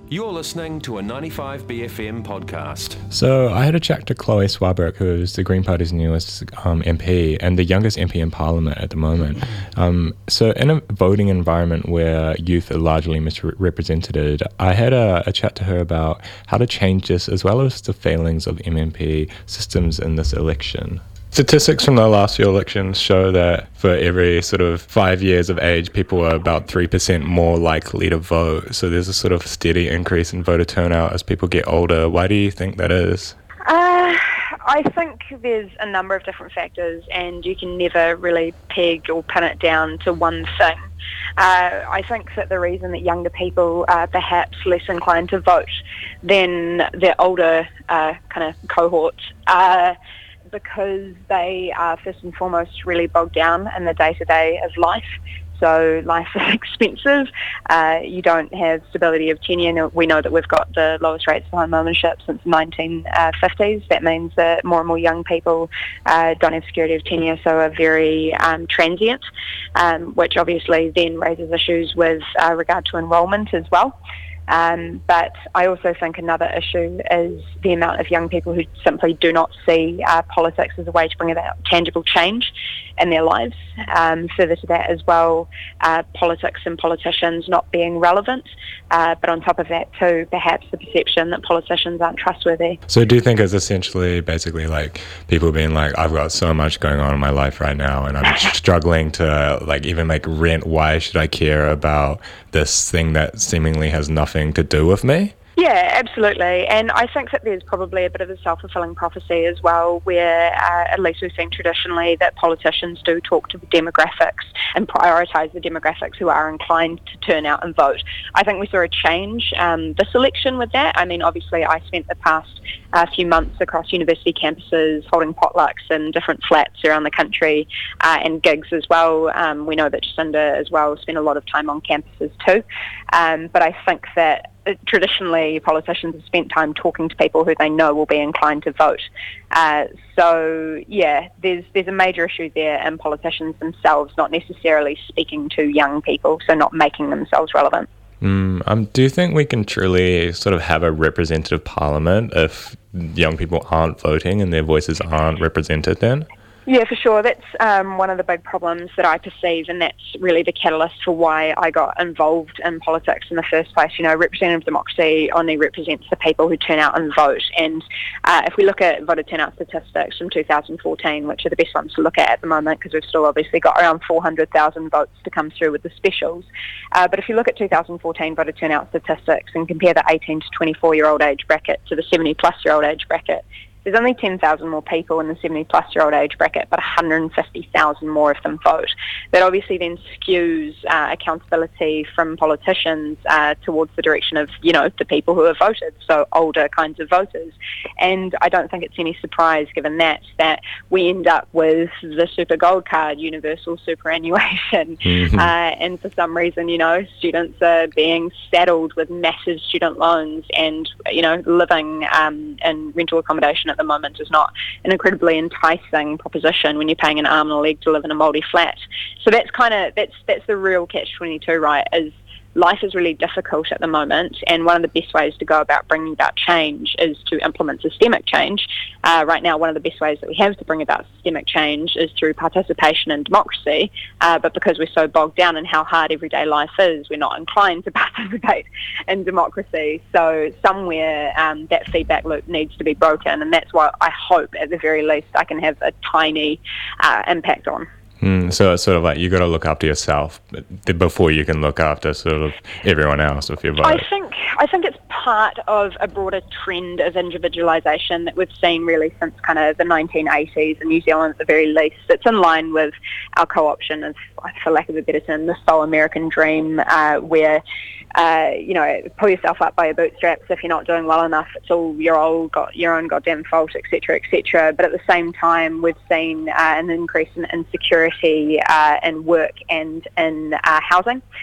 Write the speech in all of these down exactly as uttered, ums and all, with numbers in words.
You're listening to a ninety-five B F M podcast. So I had a chat to Chloe Swarbrick, who is the Green Party's newest um, M P and the youngest M P in Parliament at the moment. Um, so in a voting environment where youth are largely misrepresented, I had a, a chat to her about how to change this, as well as the failings of M M P systems in this election. Statistics from the last few elections show that for every sort of five years of age, people are about three percent more likely to vote. So there's a sort of steady increase in voter turnout as people get older. Why do you think that is? Uh, I think there's a number of different factors, and you can never really peg or pin it down to one thing. Uh, I think that the reason that younger people are perhaps less inclined to vote than their older uh, kind of cohorts are because they are first and foremost really bogged down in the day-to-day of life. So life is expensive. Uh, you don't have stability of tenure. We know that we've got the lowest rates of home ownership since the nineteen fifties. That means that more and more young people uh, don't have security of tenure, so are very um, transient, um, which obviously then raises issues with uh, regard to enrolment as well. Um, but I also think another issue is the amount of young people who simply do not see uh, politics as a way to bring about tangible change in their lives. Um, further to that as well, uh, politics and politicians not being relevant, uh, but on top of that too, perhaps the perception that politicians aren't trustworthy. So do you think it's essentially basically like people being like, I've got so much going on in my life right now and I'm struggling to like even make rent, why should I care about this thing that seemingly has nothing to do with me? Yeah, absolutely. And I think that there's probably a bit of a self-fulfilling prophecy as well, where uh, at least we've seen traditionally that politicians do talk to the demographics and prioritise the demographics who are inclined to turn out and vote. I think we saw a change um, this election with that. I mean, obviously I spent the past uh, few months across university campuses holding potlucks in different flats around the country uh, and gigs as well. Um, we know that Jacinda as well spent a lot of time on campuses too. Um, but I think that traditionally politicians have spent time talking to people who they know will be inclined to vote. Uh, so yeah, there's there's a major issue there in politicians themselves not necessarily speaking to young people, so not making themselves relevant. Mm, um, do you think we can truly sort of have a representative parliament if young people aren't voting and their voices aren't represented then? Yeah, for sure. That's um, one of the big problems that I perceive, and that's really the catalyst for why I got involved in politics in the first place. You know, representative democracy only represents the people who turn out and vote. And uh, if we look at voter turnout statistics from two thousand fourteen, which are the best ones to look at at the moment, because we've still obviously got around four hundred thousand votes to come through with the specials. Uh, but if you look at two thousand fourteen voter turnout statistics and compare the eighteen to twenty-four year old age bracket to the seventy plus year old age bracket, there's only ten thousand more people in the seventy plus year old age bracket, but one hundred fifty thousand more of them vote. That obviously then skews uh, accountability from politicians uh, towards the direction of, you know, the people who have voted, so older kinds of voters. And I don't think it's any surprise, given that, that we end up with the super gold card, universal superannuation. Mm-hmm. Uh, and for some reason, you know, students are being saddled with massive student loans and, you know, living um, in rental accommodation at the moment is not an incredibly enticing proposition when you're paying an arm and a leg to live in a mouldy flat. So that's kind of that's that's the real catch twenty-two, right? Is life is really difficult at the moment, and one of the best ways to go about bringing about change is to implement systemic change. Uh, right now, one of the best ways that we have to bring about systemic change is through participation and democracy, uh, but because we're so bogged down in how hard everyday life is, we're not inclined to participate in democracy. So somewhere um, that feedback loop needs to be broken, and that's what I hope, at the very least, I can have a tiny uh, impact on. Mm, so it's sort of like you got to look after yourself before you can look after sort of everyone else with your vote. I think I think it's part of a broader trend of individualisation that we've seen really since kind of the nineteen eighties in New Zealand at the very least. It's in line with our co-option of, for lack of a better term, the sole American dream, uh, where Uh, you know, pull yourself up by your bootstraps. If you're not doing well enough, it's all your old, got your own goddamn fault, et cetera, et cetera. But at the same time, we've seen uh, an increase in insecurity uh, in work and in uh, housing.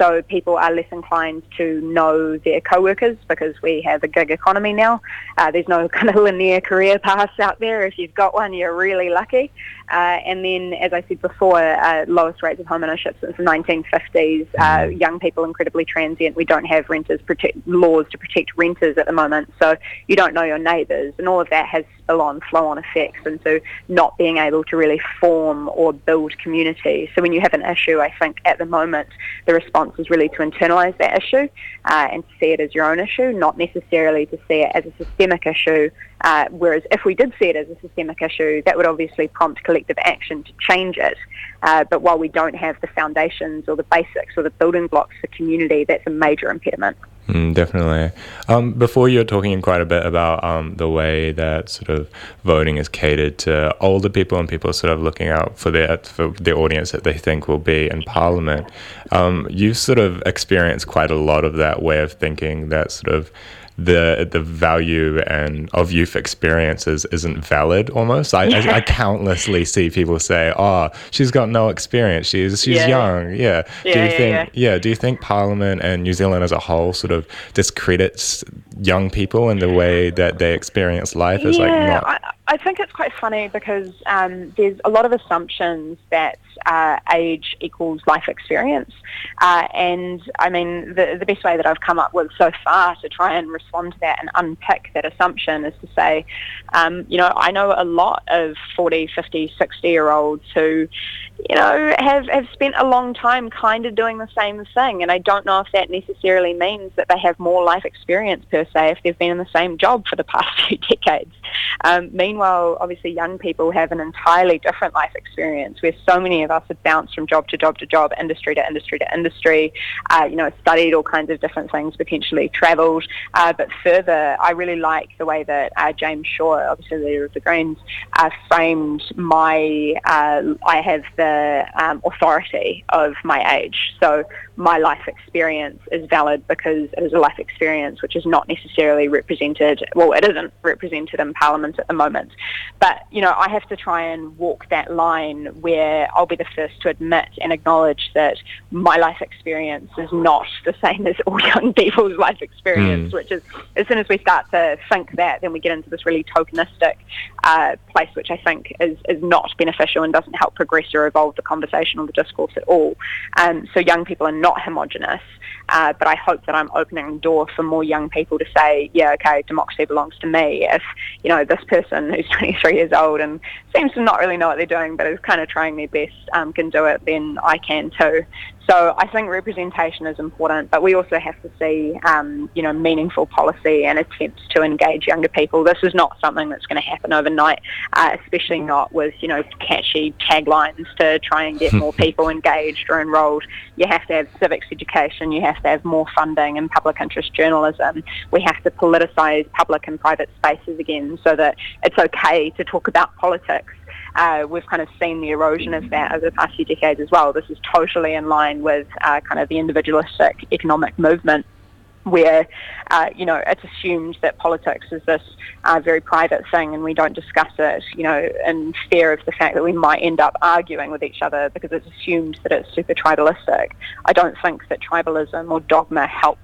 so people are less inclined to know their co-workers because we have a gig economy now. Uh, there's no kind of linear career paths out there. If you've got one, you're really lucky. Uh, and then, as I said before, uh, lowest rates of home ownership since the nineteen fifties. Uh, young people incredibly transient. We don't have renters protect, laws to protect renters at the moment, so you don't know your neighbours, and all of that has spill-on, flow-on effects into not being able to really form or build community. So when you have an issue, I think at the moment the response is really to internalise that issue uh, and to see it as your own issue, not necessarily to see it as a systemic issue. Uh, whereas if we did see it as a systemic issue, that would obviously prompt collective action to change it. Uh, but while we don't have the foundations or the basics or the building blocks for community, that's a major impediment. Mm, definitely. Um, before you were talking quite a bit about um, the way that sort of voting is catered to older people and people sort of looking out for their for the audience that they think will be in Parliament. Um, you've sort of experienced quite a lot of that way of thinking, that sort of the the value and of youth experiences isn't valid almost. I, yeah. I, I countlessly see people say, oh, she's got no experience, she's she's yeah. young. Yeah. Yeah, do you yeah, think yeah. yeah, do you think Parliament and New Zealand as a whole sort of discredits young people in the way that they experience life as yeah, like not I, I think it's quite funny because um, there's a lot of assumptions that uh, age equals life experience. Uh, and I mean, the, the best way that I've come up with so far to try and respond to that and unpick that assumption is to say, um, you know, I know a lot of forty, fifty, sixty-year-olds who, you know, have, have spent a long time kind of doing the same thing. And I don't know if that necessarily means that they have more life experience per se if they've been in the same job for the past few decades. Um, meanwhile, obviously young people have an entirely different life experience where so many of us have bounced from job to job to job, industry to industry to industry, uh, you know, studied all kinds of different things, potentially travelled. Uh, but further, I really like the way that uh, James Shaw, obviously the leader of the Greens, uh, framed my, uh, I have the um, authority of my age. So my life experience is valid because it is a life experience which is not necessarily represented, well, it isn't represented in Parliament at the moment. But, you know, I have to try and walk that line where I'll be the first to admit and acknowledge that my life experience is not the same as all young people's life experience, mm. which is, as soon as we start to think that, then we get into this really tokenistic uh, place, which I think is, is not beneficial and doesn't help progress or evolve the conversation or the discourse at all. Um, so young people are not homogenous, uh, but I hope that I'm opening the door for more young people to say, yeah, okay, democracy belongs to me. If, you know, this person who's twenty-three years old and seems to not really know what they're doing but is kind of trying their best um, can do it, then I can too. So I think representation is important, but we also have to see, um, you know, meaningful policy and attempts to engage younger people. This is not something that's going to happen overnight, uh, especially not with, you know, catchy taglines to try and get more people engaged or enrolled. You have to have civics education. You have to have more funding in public interest journalism. We have to politicise public and private spaces again so that it's okay to talk about politics. Uh, we've kind of seen the erosion of that over the past few decades as well. This is totally in line with uh, kind of the individualistic economic movement where, uh, you know, it's assumed that politics is this uh, very private thing and we don't discuss it, you know, in fear of the fact that we might end up arguing with each other because it's assumed that it's super tribalistic. I don't think that tribalism or dogma helps.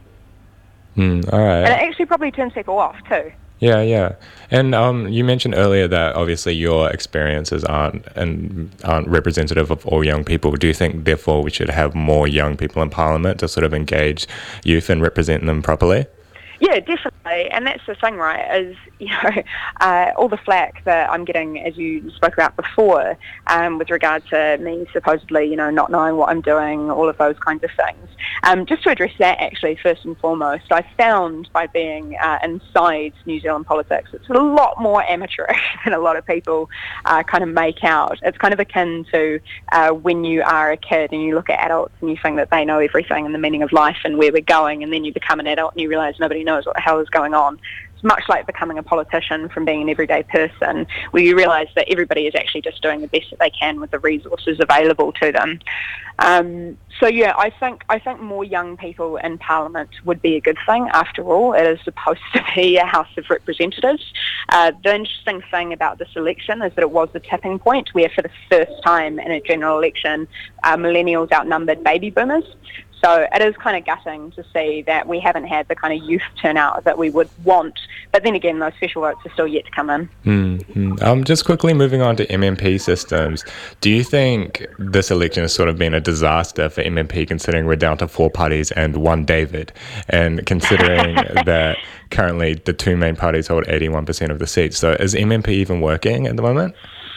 Mm, all right. And it actually probably turns people off too. Yeah, yeah. And um, you mentioned earlier that obviously your experiences aren't and aren't representative of all young people. Do you think, therefore, we should have more young people in Parliament to sort of engage youth and represent them properly? Yeah, definitely. And that's the thing, right, is, you know, uh, all the flack that I'm getting, as you spoke about before, um, with regard to me supposedly, you know, not knowing what I'm doing, all of those kinds of things. Um, just to address that, actually, first and foremost, I found by being uh, inside New Zealand politics, it's a lot more amateurish than a lot of people uh, kind of make out. It's kind of akin to uh, when you are a kid and you look at adults and you think that they know everything and the meaning of life and where we're going, and then you become an adult and you realise nobody knows what the hell is going on. It's much like becoming a politician from being an everyday person, where you realise that everybody is actually just doing the best that they can with the resources available to them. Um, so yeah, I think I think more young people in Parliament would be a good thing. After all, it is supposed to be a House of Representatives. Uh, the interesting thing about this election is that it was the tipping point where for the first time in a general election, uh, millennials outnumbered baby boomers. So it is kind of gutting to see that we haven't had the kind of youth turnout that we would want. But then again, those special votes are still yet to come in. Mm-hmm. Um, just quickly moving on to M M P systems, do you think this election has sort of been a disaster for M M P, considering we're down to four parties and one David, and considering that currently the two main parties hold eighty-one percent of the seats? So is M M P even working at the moment?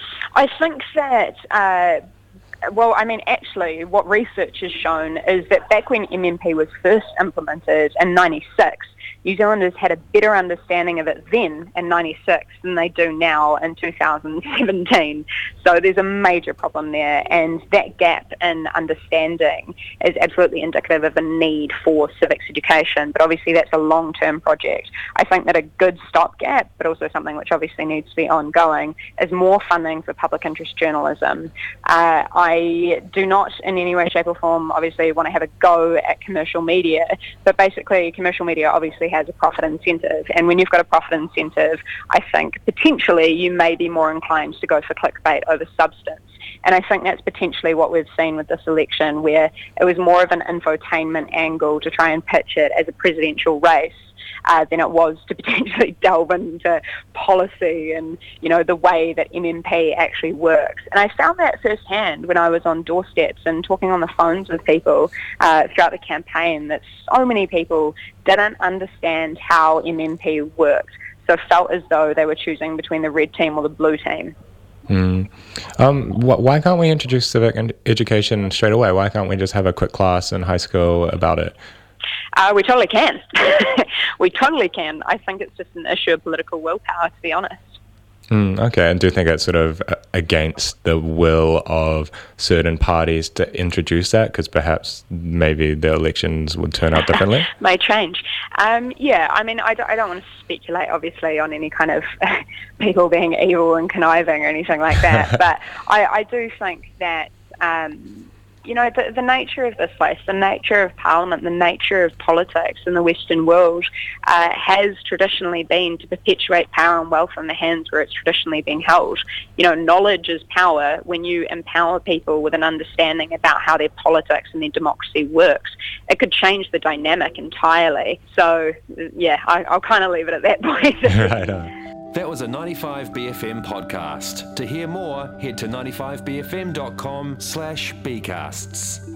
I think that... Uh, Well, I mean, actually, what research has shown is that back when M M P was first implemented in ninety-six, New Zealanders had a better understanding of it then in ninety-six than they do now in two thousand seventeen. So there's a major problem there, and that gap in understanding is absolutely indicative of a need for civics education, but obviously that's a long-term project. I think that a good stopgap, but also something which obviously needs to be ongoing, is more funding for public interest journalism. Uh, I do not in any way, shape or form obviously want to have a go at commercial media, but basically commercial media obviously has a profit incentive, and when you've got a profit incentive, I think potentially you may be more inclined to go for clickbait over substance. And I think that's potentially what we've seen with this election, where it was more of an infotainment angle to try and pitch it as a presidential race uh, than it was to potentially delve into policy and, you know, the way that M M P actually works. And I found that firsthand when I was on doorsteps and talking on the phones with people uh, throughout the campaign, that so many people didn't understand how M M P worked, so felt as though they were choosing between the red team or the blue team. Mm. Um, wh- why can't we introduce civic ed- education straight away? Why can't we just have a quick class in high school about it? Uh, we totally can. we totally can. I think it's just an issue of political willpower, to be honest. Mm, okay, and do you think it's sort of against the will of certain parties to introduce that? Because perhaps maybe the elections would turn out differently? May change. Um, yeah, I mean, I don't, I don't want to speculate, obviously, on any kind of people being evil and conniving or anything like that, but I, I do think that... Um, You know, the, the nature of this place, the nature of Parliament, the nature of politics in the Western world uh, has traditionally been to perpetuate power and wealth in the hands where it's traditionally been held. You know, knowledge is power. When you empower people with an understanding about how their politics and their democracy works, it could change the dynamic entirely. So, yeah, I, I'll kind of leave it at that point. Right on. That was a ninety-five B F M podcast. To hear more, head to ninety-five b f m dot com slash bcasts.